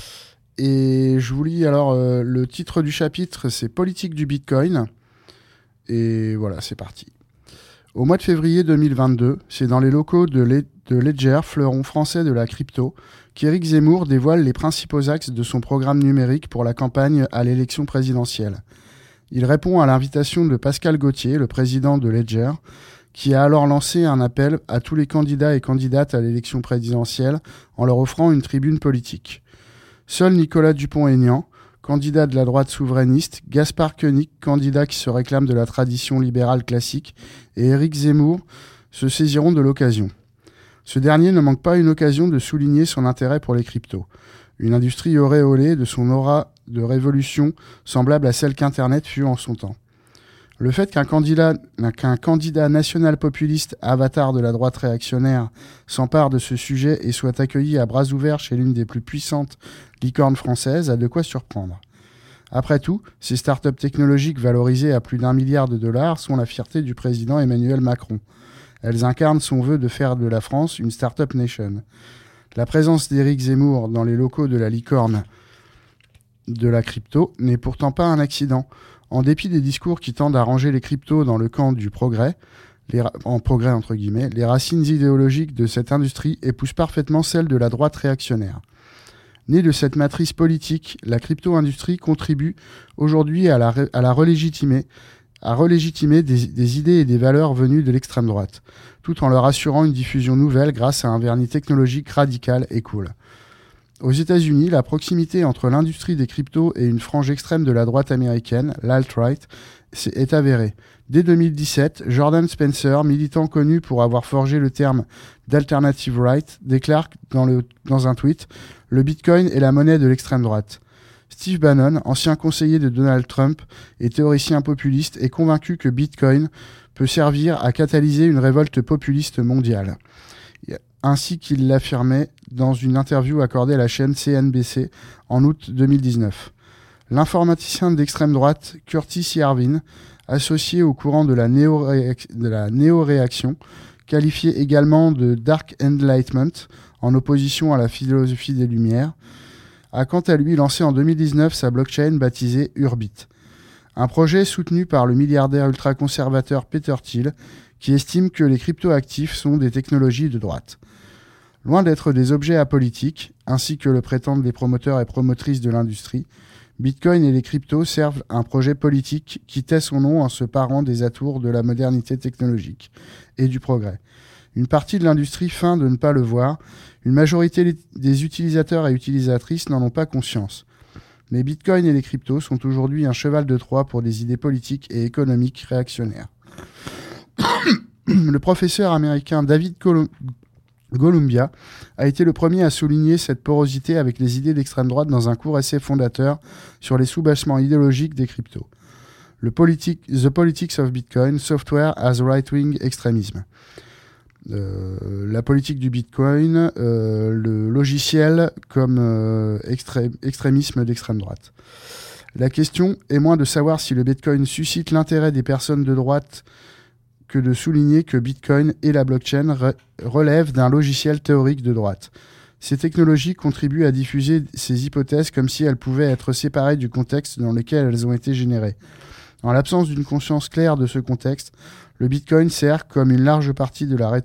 Et je vous lis alors le titre du chapitre, c'est Politique du Bitcoin. Et voilà, c'est parti. Au mois de février 2022, c'est dans les locaux de Ledger, fleuron français de la crypto, qu'Éric Zemmour dévoile les principaux axes de son programme numérique pour la campagne à l'élection présidentielle. Il répond à l'invitation de Pascal Gauthier, le président de Ledger, qui a alors lancé un appel à tous les candidats et candidates à l'élection présidentielle en leur offrant une tribune politique. Seul Nicolas Dupont-Aignan, candidat de la droite souverainiste, Gaspard Koenig, candidat qui se réclame de la tradition libérale classique, et Éric Zemmour se saisiront de l'occasion. Ce dernier ne manque pas une occasion de souligner son intérêt pour les cryptos, une industrie auréolée de son aura de révolution semblable à celle qu'Internet fut en son temps. Le fait qu'un candidat national populiste, avatar de la droite réactionnaire, s'empare de ce sujet et soit accueilli à bras ouverts chez l'une des plus puissantes licornes françaises a de quoi surprendre. Après tout, ces startups technologiques valorisées à plus d'1 milliard de dollars sont la fierté du président Emmanuel Macron. Elles incarnent son vœu de faire de la France une start-up nation. La présence d'Éric Zemmour dans les locaux de la licorne de la crypto n'est pourtant pas un accident. En dépit des discours qui tendent à ranger les cryptos dans le camp du progrès, en progrès entre guillemets, les racines idéologiques de cette industrie épousent parfaitement celles de la droite réactionnaire. Née de cette matrice politique, la crypto-industrie contribue aujourd'hui à relégitimer des idées et des valeurs venues de l'extrême droite, tout en leur assurant une diffusion nouvelle grâce à un vernis technologique radical et cool. Aux États-Unis, la proximité entre l'industrie des cryptos et une frange extrême de la droite américaine, l'alt-right, est avérée. Dès 2017, Jordan Spencer, militant connu pour avoir forgé le terme d'alternative right, déclare dans un tweet « Le Bitcoin est la monnaie de l'extrême droite ». Steve Bannon, ancien conseiller de Donald Trump et théoricien populiste, est convaincu que Bitcoin peut servir à catalyser une révolte populiste mondiale, ainsi qu'il l'affirmait dans une interview accordée à la chaîne CNBC en août 2019. L'informaticien d'extrême droite Curtis Yarvin, associé au courant de la néo-réaction, qualifié également de Dark Enlightenment, en opposition à la philosophie des Lumières, a quant à lui lancé en 2019 sa blockchain baptisée Urbit, un projet soutenu par le milliardaire ultra-conservateur Peter Thiel, qui estime que les cryptoactifs sont des technologies de droite. Loin d'être des objets apolitiques, ainsi que le prétendent les promoteurs et promotrices de l'industrie, Bitcoin et les cryptos servent un projet politique qui tait son nom en se parant des atours de la modernité technologique et du progrès. Une partie de l'industrie feint de ne pas le voir, une majorité des utilisateurs et utilisatrices n'en ont pas conscience. Mais Bitcoin et les cryptos sont aujourd'hui un cheval de Troie pour des idées politiques et économiques réactionnaires. Le professeur américain David Golumbia a été le premier à souligner cette porosité avec les idées d'extrême droite dans un court essai fondateur sur les soubassements idéologiques des cryptos. The Politics of Bitcoin, Software as Right-Wing Extremism. La politique du Bitcoin, le logiciel comme extrémisme d'extrême droite. La question est moins de savoir si le Bitcoin suscite l'intérêt des personnes de droite que de souligner que Bitcoin et la blockchain relèvent d'un logiciel théorique de droite. Ces technologies contribuent à diffuser ces hypothèses comme si elles pouvaient être séparées du contexte dans lequel elles ont été générées. En l'absence d'une conscience claire de ce contexte, le Bitcoin sert, comme une large partie de la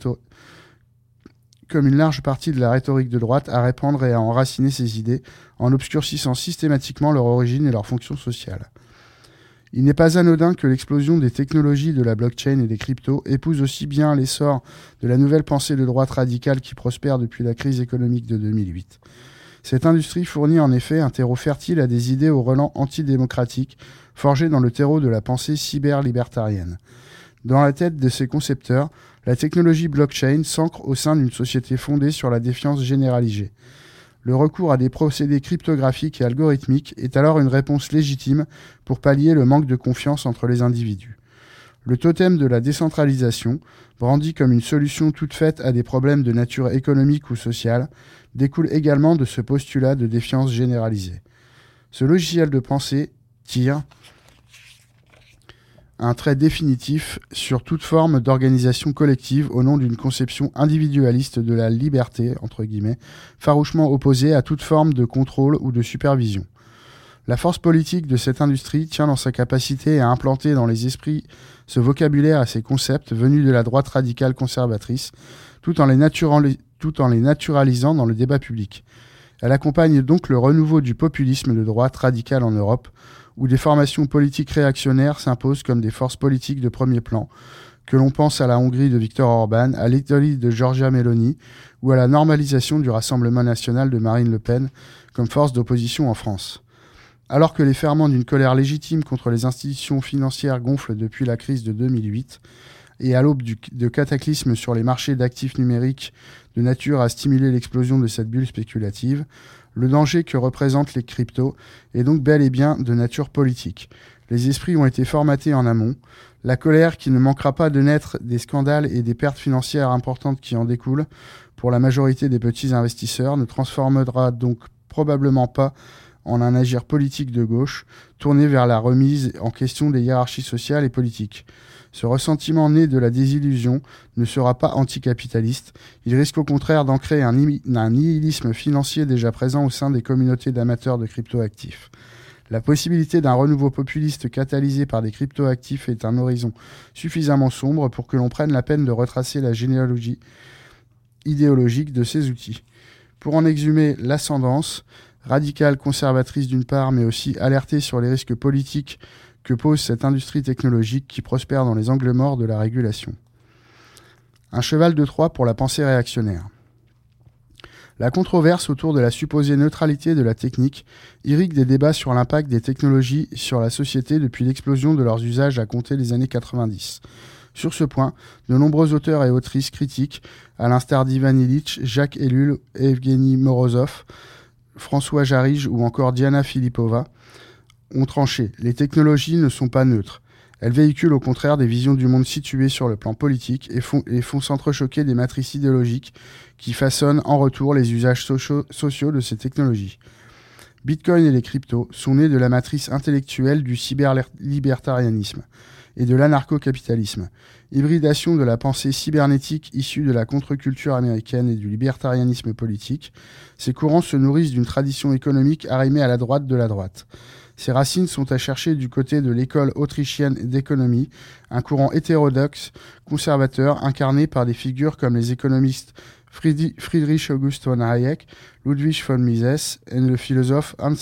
rhétorique de droite, à répandre et à enraciner ces idées, en obscurcissant systématiquement leur origine et leur fonction sociale. Il n'est pas anodin que l'explosion des technologies de la blockchain et des cryptos épouse aussi bien l'essor de la nouvelle pensée de droite radicale qui prospère depuis la crise économique de 2008. Cette industrie fournit en effet un terreau fertile à des idées au relent antidémocratique, forgées dans le terreau de la pensée cyber-libertarienne. Dans la tête de ses concepteurs, la technologie blockchain s'ancre au sein d'une société fondée sur la défiance généralisée. Le recours à des procédés cryptographiques et algorithmiques est alors une réponse légitime pour pallier le manque de confiance entre les individus. Le totem de la décentralisation, brandi comme une solution toute faite à des problèmes de nature économique ou sociale, découle également de ce postulat de défiance généralisée. Ce logiciel de pensée tire un trait définitif sur toute forme d'organisation collective au nom d'une conception individualiste de la liberté, entre guillemets, farouchement opposée à toute forme de contrôle ou de supervision. La force politique de cette industrie tient dans sa capacité à implanter dans les esprits ce vocabulaire et ces concepts venus de la droite radicale conservatrice, tout en les naturalisant dans le débat public. Elle accompagne donc le renouveau du populisme de droite radicale en Europe, où des formations politiques réactionnaires s'imposent comme des forces politiques de premier plan, que l'on pense à la Hongrie de Viktor Orban, à l'Italie de Giorgia Meloni, ou à la normalisation du Rassemblement national de Marine Le Pen comme force d'opposition en France. Alors que les ferments d'une colère légitime contre les institutions financières gonflent depuis la crise de 2008, et à l'aube de cataclysmes sur les marchés d'actifs numériques de nature à stimuler l'explosion de cette bulle spéculative, le danger que représentent les cryptos est donc bel et bien de nature politique. Les esprits ont été formatés en amont. La colère qui ne manquera pas de naître des scandales et des pertes financières importantes qui en découlent pour la majorité des petits investisseurs ne transformera donc probablement pas en un agir politique de gauche, tourné vers la remise en question des hiérarchies sociales et politiques. Ce ressentiment né de la désillusion ne sera pas anticapitaliste, il risque au contraire d'ancrer un nihilisme financier déjà présent au sein des communautés d'amateurs de cryptoactifs. La possibilité d'un renouveau populiste catalysé par des cryptoactifs est un horizon suffisamment sombre pour que l'on prenne la peine de retracer la généalogie idéologique de ces outils. Pour en exhumer l'ascendance, radicale, conservatrice d'une part, mais aussi alerter sur les risques politiques que pose cette industrie technologique qui prospère dans les angles morts de la régulation. Un cheval de Troie pour la pensée réactionnaire. La controverse autour de la supposée neutralité de la technique irrigue des débats sur l'impact des technologies sur la société depuis l'explosion de leurs usages à compter des années 90. Sur ce point, de nombreux auteurs et autrices critiques, à l'instar d'Ivan Illich, Jacques Ellul, Evgeny Morozov, François Jarige ou encore Diana Filipova, ont tranché. Les technologies ne sont pas neutres. Elles véhiculent au contraire des visions du monde situées sur le plan politique et font s'entrechoquer des matrices idéologiques qui façonnent en retour les usages sociaux de ces technologies. Bitcoin et les cryptos sont nés de la matrice intellectuelle du cyberlibertarianisme et de l'anarcho-capitalisme, hybridation de la pensée cybernétique issue de la contre-culture américaine et du libertarianisme politique. Ces courants se nourrissent d'une tradition économique arrimée à la droite de la droite. Ces racines sont à chercher du côté de l'école autrichienne d'économie, un courant hétérodoxe, conservateur, incarné par des figures comme les économistes Friedrich August von Hayek, Ludwig von Mises et le philosophe Hans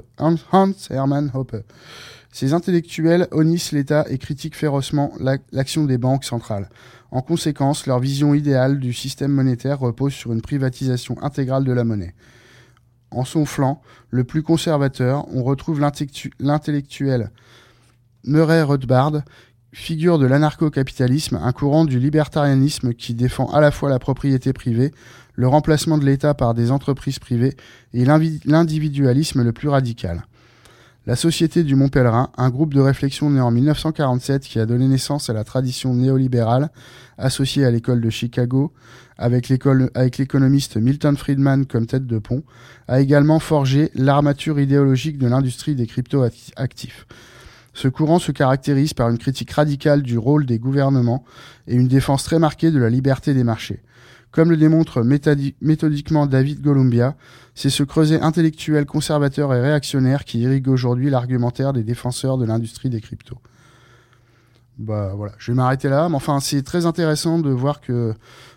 Hermann Hoppe. Ces intellectuels honnissent l'État et critiquent férocement l'action des banques centrales. En conséquence, leur vision idéale du système monétaire repose sur une privatisation intégrale de la monnaie. En son flanc, le plus conservateur, on retrouve l'intellectuel Murray Rothbard, figure de l'anarcho-capitalisme, un courant du libertarianisme qui défend à la fois la propriété privée, le remplacement de l'État par des entreprises privées et l'individualisme le plus radical. La Société du Mont Pèlerin, un groupe de réflexion né en 1947 qui a donné naissance à la tradition néolibérale, associée à l'école de Chicago, avec l'économiste Milton Friedman comme tête de pont, a également forgé l'armature idéologique de l'industrie des crypto-actifs. Ce courant se caractérise par une critique radicale du rôle des gouvernements et une défense très marquée de la liberté des marchés. Comme le démontre méthodiquement David Golumbia, c'est ce creuset intellectuel conservateur et réactionnaire qui irrigue aujourd'hui l'argumentaire des défenseurs de l'industrie des cryptos. Bah voilà, je vais m'arrêter là, mais enfin c'est très intéressant de voir que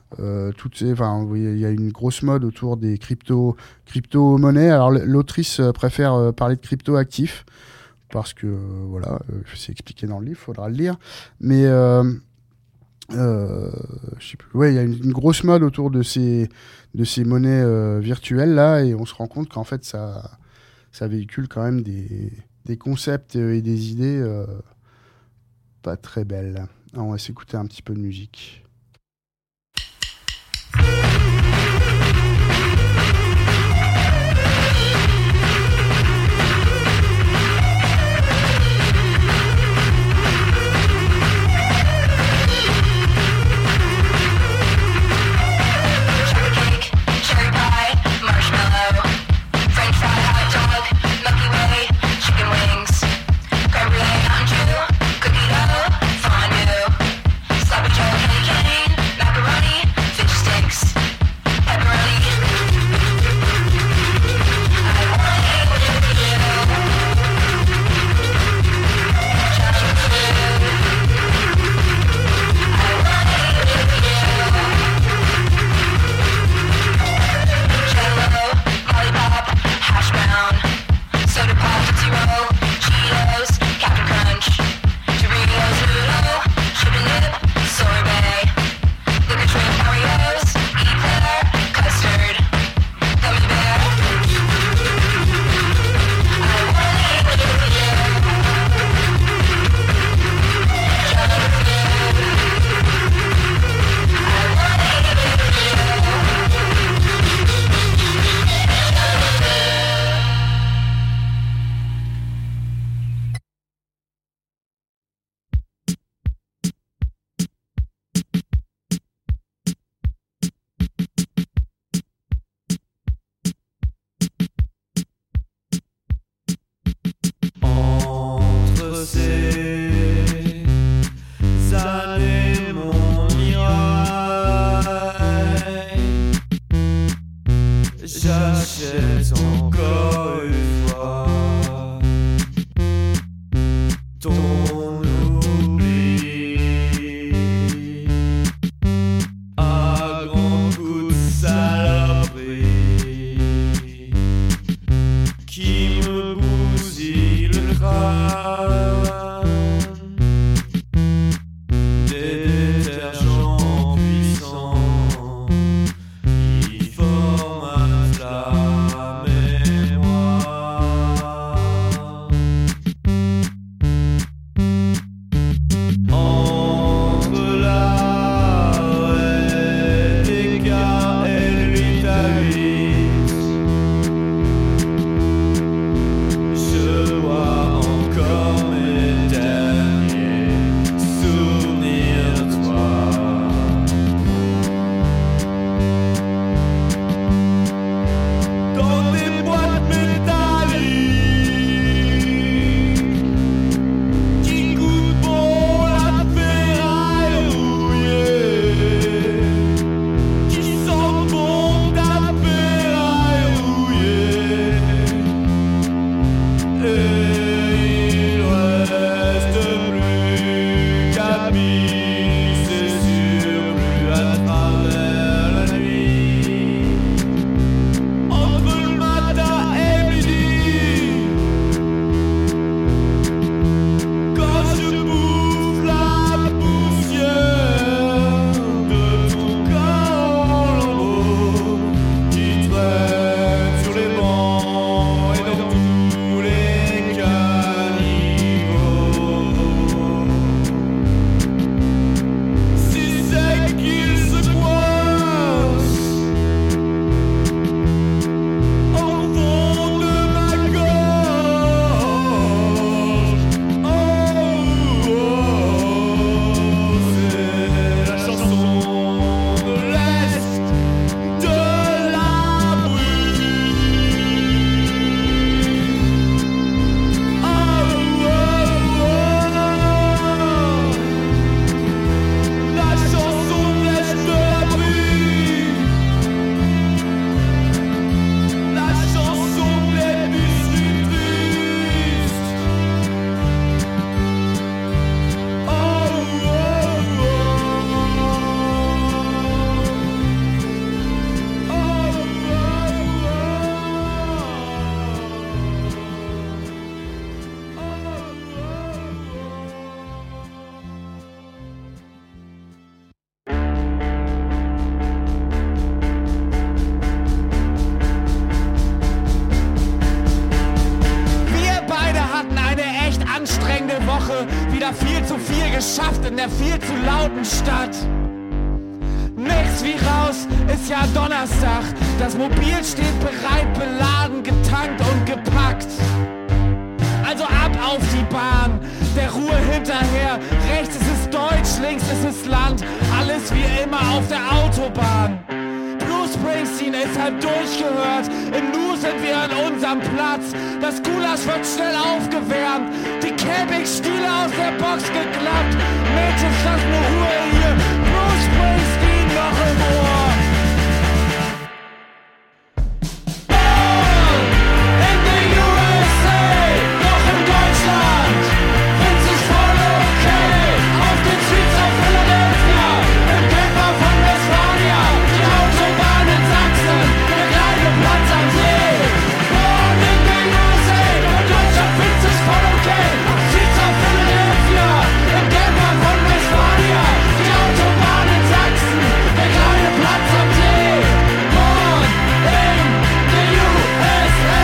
il y a une grosse mode autour des crypto-monnaies. Alors l'autrice préfère parler de crypto-actifs parce que c'est expliqué dans le livre, faudra le lire. Mais je sais plus. Ouais, il y a une grosse mode autour de ces monnaies virtuelles là, et on se rend compte qu'en fait ça véhicule quand même des concepts et des idées pas très belles. Alors, on va s'écouter un petit peu de musique. Cookie dough, fondue, sloppy Joe, candy cane. wieder viel zu viel geschafft in der viel zu lauten Stadt. Nix wie raus, ist ja Donnerstag. Das Mobil steht bereit, beladen, getankt und gepackt. Also ab auf die Bahn, der Ruhe hinterher. Rechts ist es Deutsch, links ist es Land. Alles wie immer auf der Autobahn. Bruce Springsteen ist halb durchgehört. Im Nu sind wir an unserem Platz. Das Gulasch wird schnell aufgewärmt. Die Campingstühle aus der Box geklappt. Mädchen, lass nur Ruhe hier. Bruce Springsteen noch im Ohr. In the USA, noch in Deutschland. Find's sich voll okay. Auf den Streets of Philadelphia. Im Camper von Westfalia. Die Autobahn in Sachsen. Der kleine Platz am See. Born in the USA, in Deutschland find's sich voll okay. Streets of Philadelphia. Im Camper von Westfalia. Die Autobahn in Sachsen. Der kleine Platz am See. Born in the USA.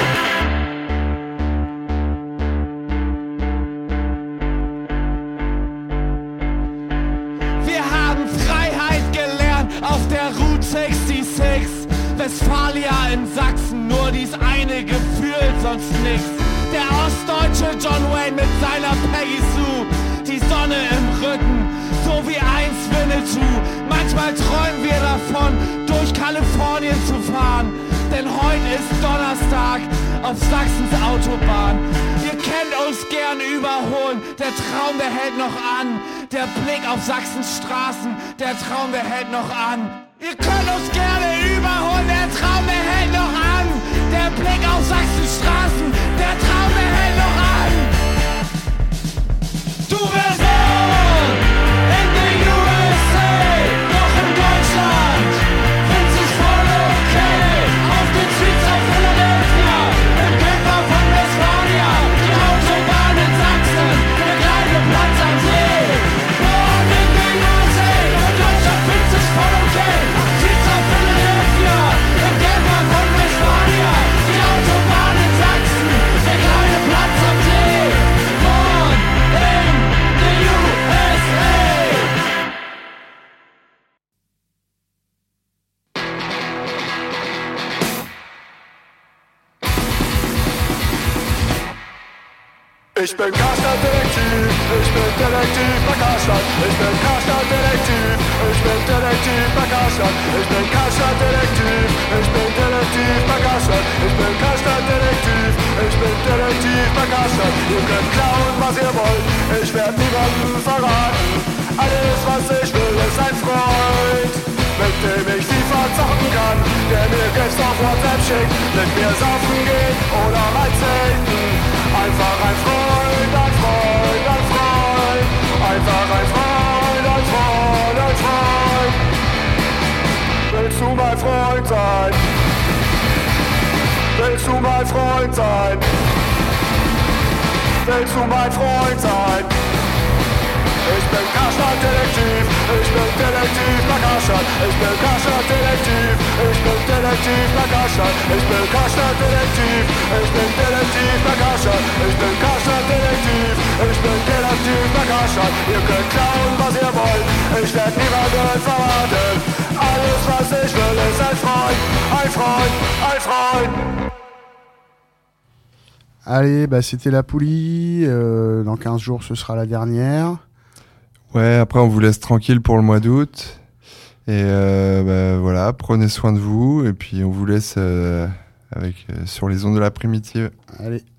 Wir haben Freiheit gelernt auf der Route 66. Westfalia in Sachsen, nur dies eine Gefühl, sonst nix. Der ostdeutsche John Wayne mit seiner Peggy Sue. Die Sonne im Rücken, so wie einst Winnetou. Manchmal träumen wir davon, durch Kalifornien zu fahren. Denn heute ist Donnerstag auf Sachsens Autobahn. Ihr kennt uns gern überholen, der Traum, der hält noch an. Der Blick auf Sachsens Straßen, der Traum, der hält noch an. Ihr könnt uns gerne überholen, der Traum, der hält noch an. Der Blick auf Sachsens Straßen, der Traum, der hält noch an. Du wirst born in the USA, noch in Deutschland. Find's sich voll okay, auf den Streets of Philadelphia. Im Camper von Westfalia, die Autobahn in Sachsen, der kleine Platz am See. Born in the USA, in Deutschland find's sich voll okay. Streets of Philadelphia, im Camper von Westfalia, die Autobahn in Sachsen, der kleine Platz am See. Born in the USA. Ich bin Karstadt-Detektiv, ich bin Detektiv bei Karstadt. Ich bin Karstadt-Detektiv, ich bin Detektiv bei Karstadt. Ich bin Karstadt-Detektiv, ich bin Detektiv bei Karstadt. Ich bin Karstadt-Detektiv, ich bin Detektiv bei Karstadt. Ihr könnt klauen, was ihr wollt, ich werd niemandem verraten. Alles, was ich will, ist ein Freund, mit dem ich FIFA zocken kann, der mir Gifts auf WhatsApp schickt, mit mir saufen geht oder mal zelten. Einfach ein Freund, ein Freund, ein Freund. Einfach ein Freund, ein Freund, ein Freund. Willst du mein Freund sein? Willst du mein Freund sein? Willst du mein Freund sein? Ich bin Karstadt-Detektiv, ich bin Detektiv bei Karstadt. Ich bin Karstadt-Detektiv, ich bin Detektiv bei Karstadt. Ich bin Karstadt-Detektiv, ich bin Detektiv bei Karstadt. Ich bin Karstadt-Detektiv, ich bin Detektiv bei Karstadt. Ihr könnt klauen, was ihr wollt, ich werd niemanden verraten. Alles, was ich will, ist ein Freund, ein Freund, ein Freund. Allez, bah c'était la poulie. Dans 15 jours, ce sera la dernière. Ouais, après on vous laisse tranquille pour le mois d'août. Et voilà, prenez soin de vous. Et puis on vous laisse sur les ondes de la primitive. Allez.